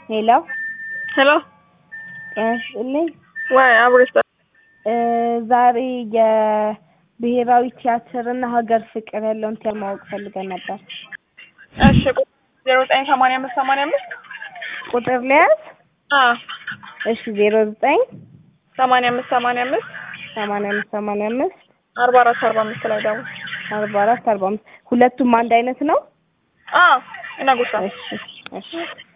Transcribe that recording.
ሄሎ ሄሎ እልኝ ወይ አብረስታ ዛሬ የብሔራዊ ቲያትር እና ሀገር ፍቅር ያለውን ቲያትር ማወቅ ፈልገን ነበር። እሺ 098585 ቁጥር ሊያዝ? እሺ 09 8585 85 4445 ላይ ደግሞ 44 45 ሁለቱም አንድ አይነት ነው? እነግርሻለሁ። እሺ